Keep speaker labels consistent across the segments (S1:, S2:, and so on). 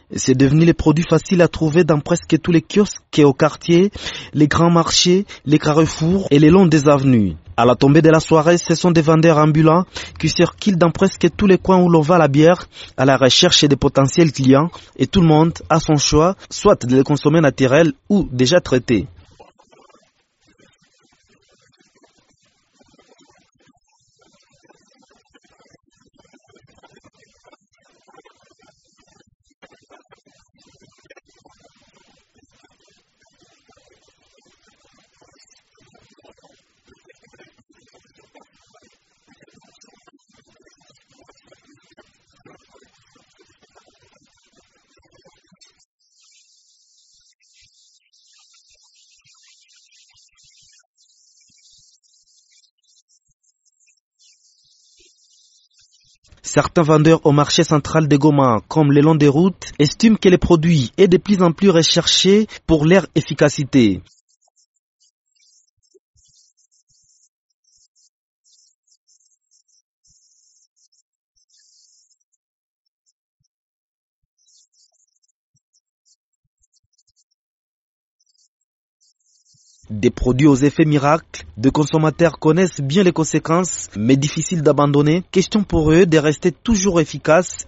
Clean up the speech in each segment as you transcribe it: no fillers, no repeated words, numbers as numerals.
S1: C'est devenu les produits faciles à trouver dans presque tous les kiosques et au quartier, les grands marchés, les carrefours et les longs des avenues. À la tombée de la soirée, ce sont des vendeurs ambulants qui circulent dans presque tous les coins où l'on vend la bière à la recherche des potentiels clients et tout le monde a son choix, soit de les consommer naturels ou déjà traités. Certains vendeurs au marché central de Goma, comme le long des routes, estiment que les produits est de plus en plus recherchés pour leur efficacité. Des produits aux effets miracles, des consommateurs connaissent bien les conséquences, mais difficiles d'abandonner. Question pour eux de rester toujours efficaces.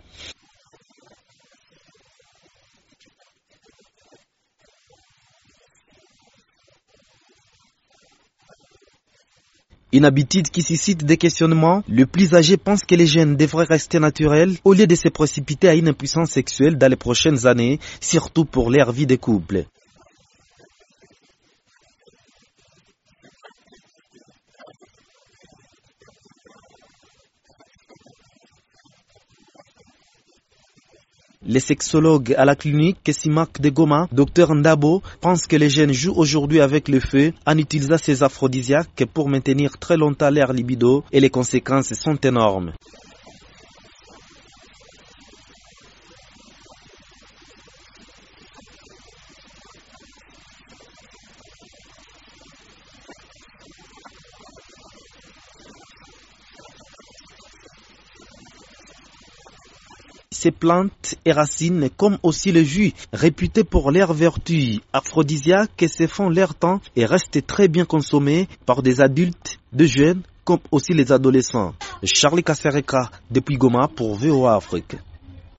S1: Une habitude qui suscite des questionnements. Le plus âgé pense que les jeunes devraient rester naturels au lieu de se précipiter à une impuissance sexuelle dans les prochaines années, surtout pour leur vie de couple. Les sexologues à la clinique Kessimak de Goma, Dr Ndabo, pensent que les jeunes jouent aujourd'hui avec le feu en utilisant ces aphrodisiaques pour maintenir très longtemps leur libido et les conséquences sont énormes. Ces plantes et racines, comme aussi le jus, réputés pour leurs vertus aphrodisiaques, se font leur temps et restent très bien consommés par des adultes, des jeunes, comme aussi les adolescents. Charlie Kassereka, depuis Goma pour VOA Afrique.